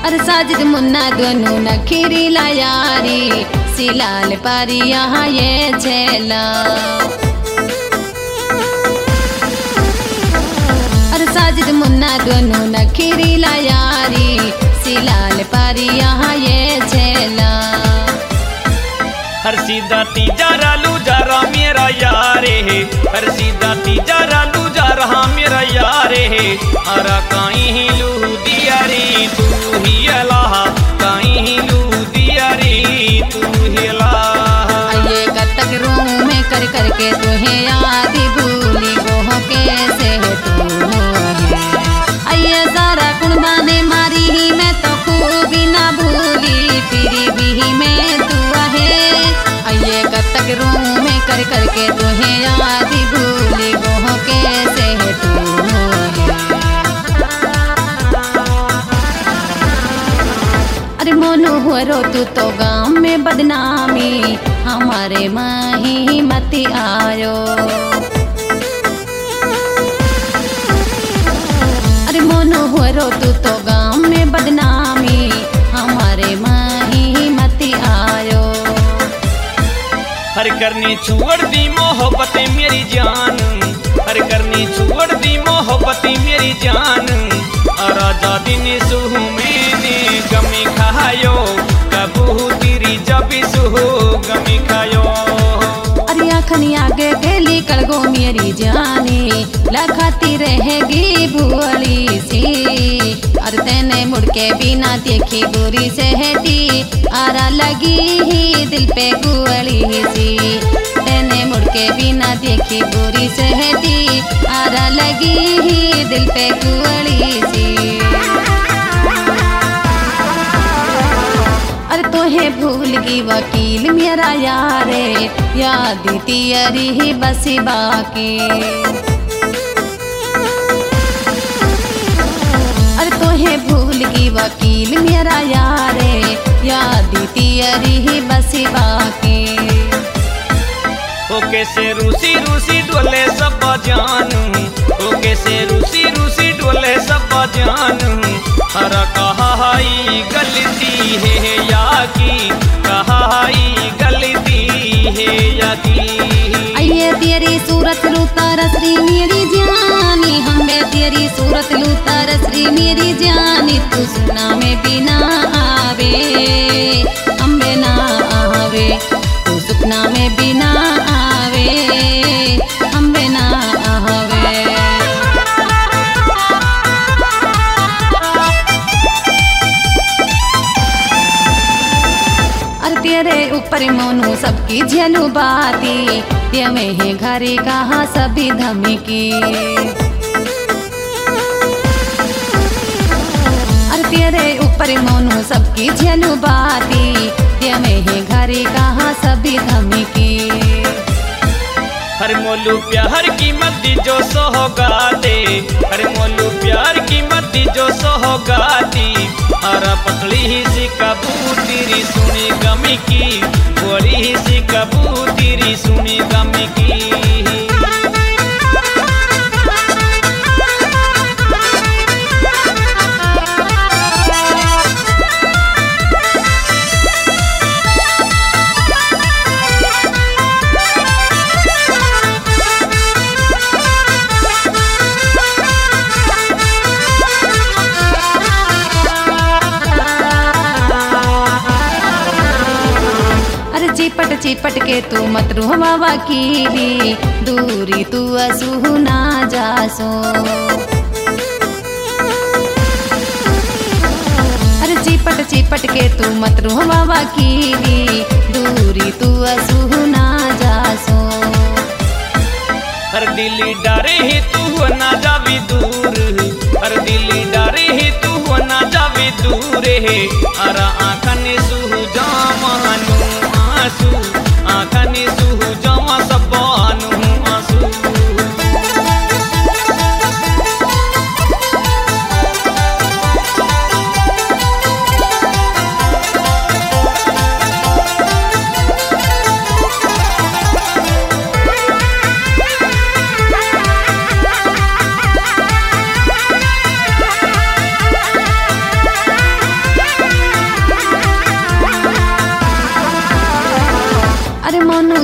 अरे साजिद मुन्ना दोनों नखीरी लायारी सिलाल पारी यहाँ ये छेला। अरे साजिद मुन्ना दोनों नखीरी लायारी सिलाल पारी यहाँ ये छेला। हर सीधा तीजा रालू जा रहा मेरा यारे है, हर सीधा तीजा रालू जा रहा मेरा यारे है। अरा काई ही लू दिया रे तू ही अलाह, काई ही लू दिया रे तू ही अलाह। ये कतक रूम में कर करके तुहे याद भूली वो कैसे है तू है। अये सारा कुर्बाने मारी ही मैं तो खूबी ना भूली फिरी भी मैं तू है। अये कतक रूम में कर करके तुहे याद भूली वो कैसे है तू है। अरे मोनू हुरो तू तो गाँव में बदनामी हमारे माही मती आयो। अरे मोनू हुरो तू तो गाँव में बदनामी हमारे माही मती आयो। हर करनी छोड़ दी मोहब्बत मेरी जान, हर करनी छोड़ दी मोहब्बत मेरी जान। राजा दिन सुह मैंने गमी खायो, कबू तेरी जब सुह गमी खायो। अरे आखनी आगे गेली कलगो मेरी जानी लखाती रहेगी भूली सी। अरे तेने मुड़के बिना देखी बुरी सहती आरा लगी ही दिल पे गुअली सी। तेने मुड़के बिना देखी बुरी सहती आरा लगी ही दिल पे गुअली सी। अरे तोहे भूल गई वकील मेरा यारे याद तियरी ही बसी बाकी। अरे तोहे भूल गई वकील मेरा यारे याद तियरी ही बसी बाकी। ओ कैसे रूसी रूसी डोले सब जानू, ओ कैसे रूसी रूसी डोले सब जानू। हरा कहाई गलती है या की, कहाई गलती है या की। अये तेरी सूरत लूता रसरी मेरी जानी, हमें तेरी सूरत लूता रसरी मेरी जानी। तू सुना में बिना आवे अम्बे ना आवे, तू सुपना में बिना आवे अम्बे ना आवे। अरे तेरे ऊपर मोनू सबकी झेलू बाती ये में है घरे कहाँ सभी धमकी। अरे तेरे ऊपर मोनू सबकी झेलू बाती ये में है घरे कहाँ सभी धमकी। हर मोलू प्यार की मद्दी जो सोहगाते, हर मोलू प्यार की मद्दी जो सोहगाती। हरा पतली ही सी कबूतरी सुनी गमी की, बड़ी ही सी कबूतरी सुनी गमी की। चिपट चिपट के तू मत रुहवा वकीली दूरी तू असू ना जासो। अरे चिपट चिपट के तू मत रुहवा वकीली दूरी तू असू ना जासो। हर दिली डरे ही तू ना जावी दूर, हर दिली डरे ही तू ना जावी दूर है। अरा आँखने सुह जामानू आंसू, आँखने सुह जामा सबानू आंसू।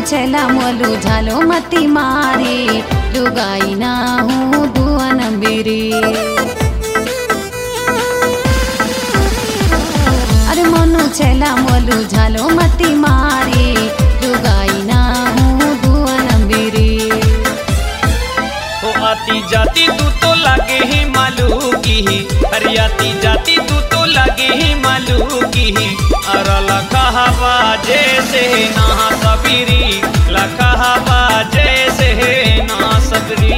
छेला मोलू झालो मती मारी लुगाई ना हूँ दुआ नंबीरी अरे मोनू छेला मोलू झालो मती मारी लुगाई ना हूँ दुआ नंबीरी ओ आती जाती तू तो लगे ही मालू की अरे आती जाती तू तो लगे ही मालू की अरे लखहवा जैसे ना सबरी लखहवा जैसे ना सबरी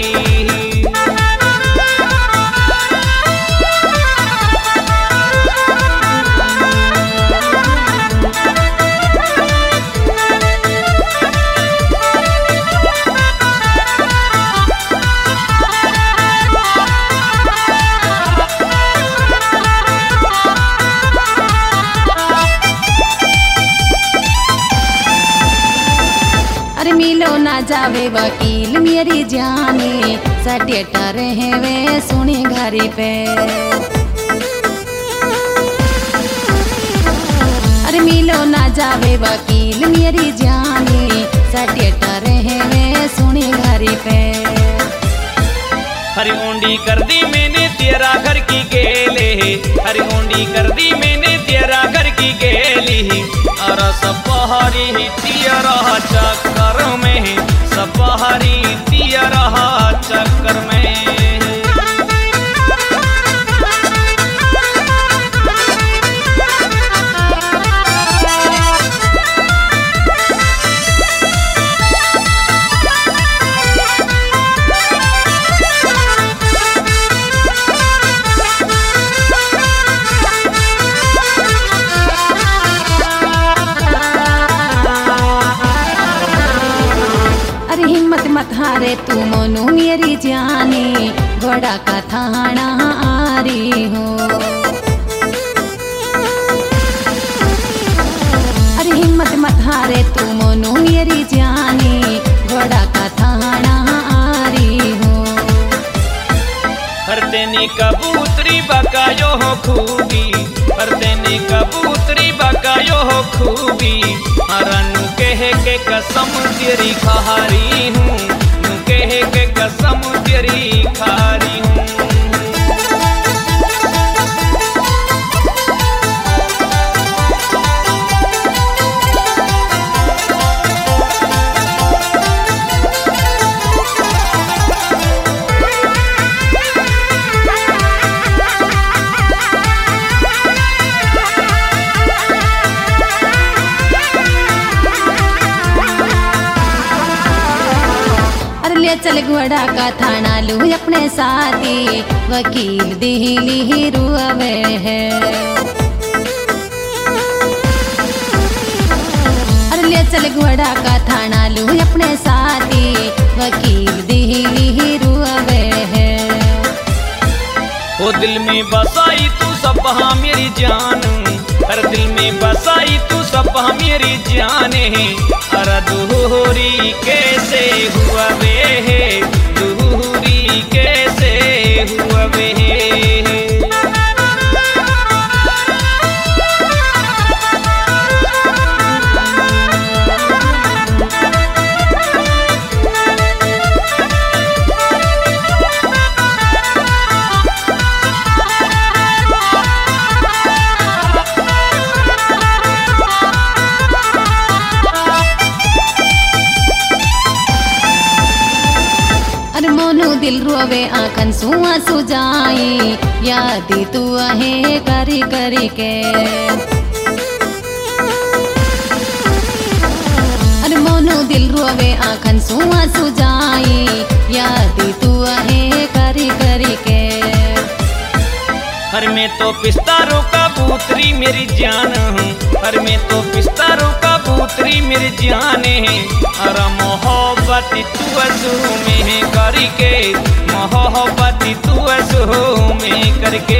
अरे मिलो ना जावे वकील मेरी जाने सटेटा रहे वे सुनी घरी पे अरे मिलो ना जावे वकील मेरी जाने सटेटा रहे वे सुनी घरी पे हरी ओंडी कर दी मैंने तेरा घर की गेले हरी ओंडी कर दी मैंने तेरा घर की गेली और सपहरी तियरा चक्कर में सपहरी तियरा चक्कर में मत हारे तू मोनू मेरी जाने घोड़ा का थाना आ रही हो अरे हिम्मत मत हारे तू मोनू मेरी जाने घोड़ा का थाना आ रही हो हर तेने कबूतरी बकायो हो खूबी हर तेने कबूतरी बकायो हो खूबी हरनु कह के कसम तेरी खारी हूँ नू कह के कसम तेरी खारी हूँ ले चल घोड़ा का थाना लू अपने साथी वकील दिल्ली ही रुआवे है अरे ले चल घोड़ा का थाना लू अपने साथी वकील दिल्ली ही रुआवे है ओ दिल में बसाई तू सब मेरी जान हर दिल में बसाई तू सब मेरी जाने अरे दूरी कैसे हुआ वे दूरी कैसे हुआ वे दिल रोवे आखन सुआ सुजाई याद तू आहे करी करी के अरे मोनू दिल रोवे आखन सुआ सुजाई याद तू आहे करी करी के हर में तो पिस्तारों का बूतरी मेरी जान हूँ हर में तो पिस्तारों का बूतरी मेरी जान है अरे मोहब्बत तू असू में करके मोहब्बत तू असू में करके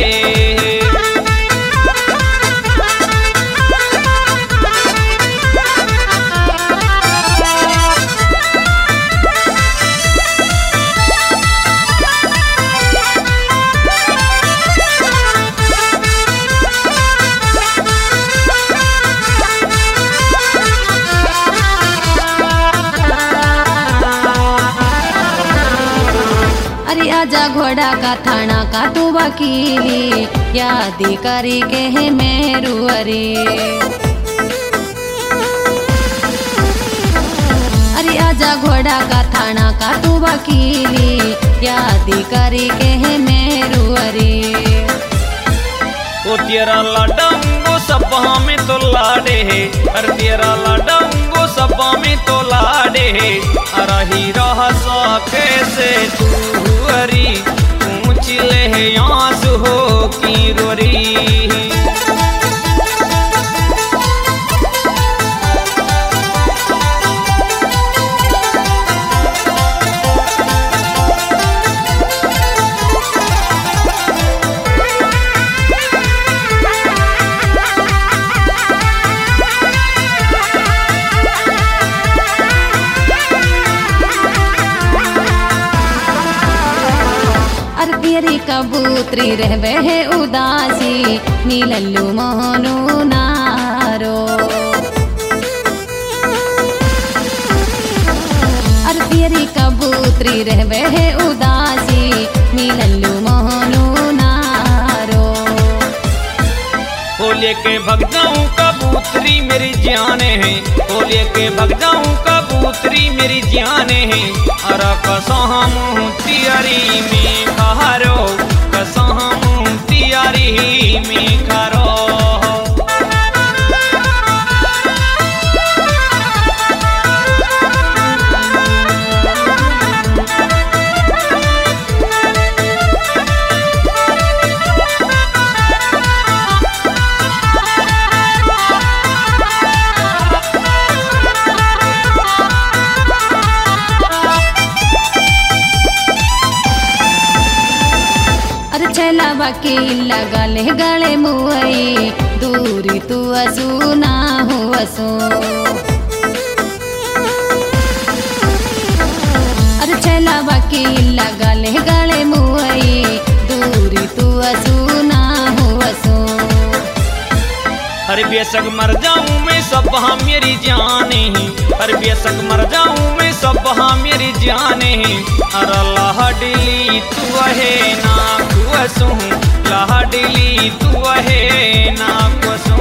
आजा घोड़ा का थाना का तू वकीली, यादी करी के है मेरू अरे। अरे आजा घोड़ा का थाना का तू वकीली, यादी करी के है मेरू अरे। ओ तेरा लाडंगो सपा में तो लाडे है, अरे तेरा लाडंगो सपा में तो लाडे है। अरही रह कैसे तू अरी, पूछ ले आंसू हो की रोरी। तेरी कबूतरी रहवे है उदासी, नीलल्लू मोहनु नारो। अरे तेरी कबूतरी रहवे है उदासी, नीलल्लू मोहनु नारो। ओ लेके भग जाऊं कबूतरी मेरी जाने है, ओ लेके भग जाऊं कबूतरी मेरी जाने है। अरे कसम तियारी में खारो, कसम तियारी में खारो। चला वकील लगा ले गले मुआई, दूरी तू असू ना हो असू। अरे चला वकील लगा ले गले मुआई, दूरी तू असू ना हो असू। अरे बेशक मर जाऊं मैं सब हाँ मेरी जाने ही, अरे बेशक मर जाऊं मैं सब हाँ मेरी जाने ही। अरे लाडली तू है ना कुसू, लाडली तू है ना कुसू।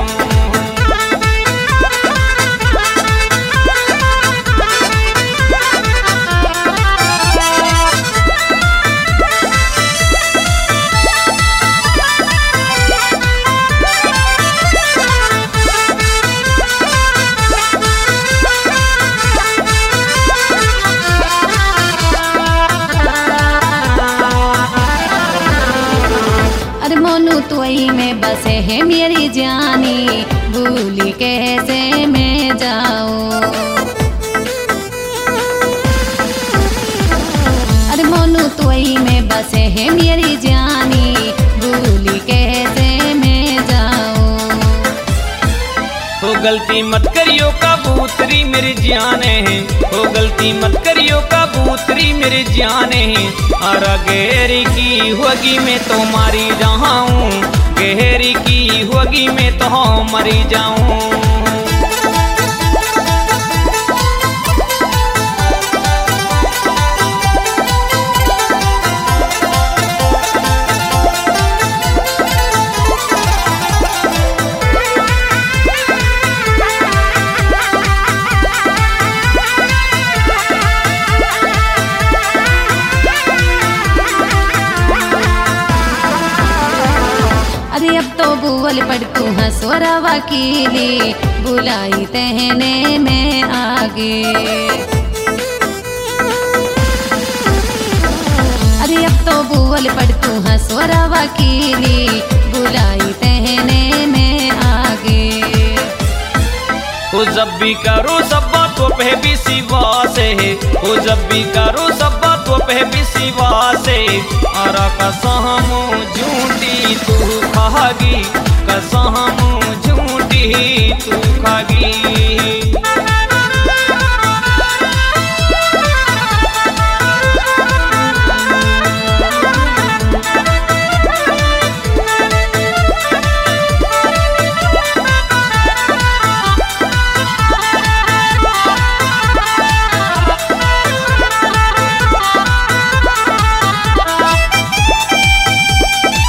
तुई में बसे है मेरी जानी, भूली कैसे मैं जाऊं। अरे मोनू तुई में बसे है मेरी जानी, भूली कैसे मैं जाऊं। हो गलती मत करियो कबूतरी मेरी जाने है, हो गलती मत करियो कबूतरी मेरी जाने है। और गहरी की होगी मैं तो मारी जाऊं, गहरी की होगी मैं तो मरी जाऊं। बुवल पड़कू हंसोरा वकीली, बुलाई तहने में आगे। अरे अब तो बुवल पड़कू हंसोरा वकीली, बुलाई तहने में आगे। ओ जब भी करो सब बातों पे भी सिवा से, ओ जब भी करो सब बातों पे भी सिवा से। और कसम झूठी तू खागी, कसम झूठी तू खागी।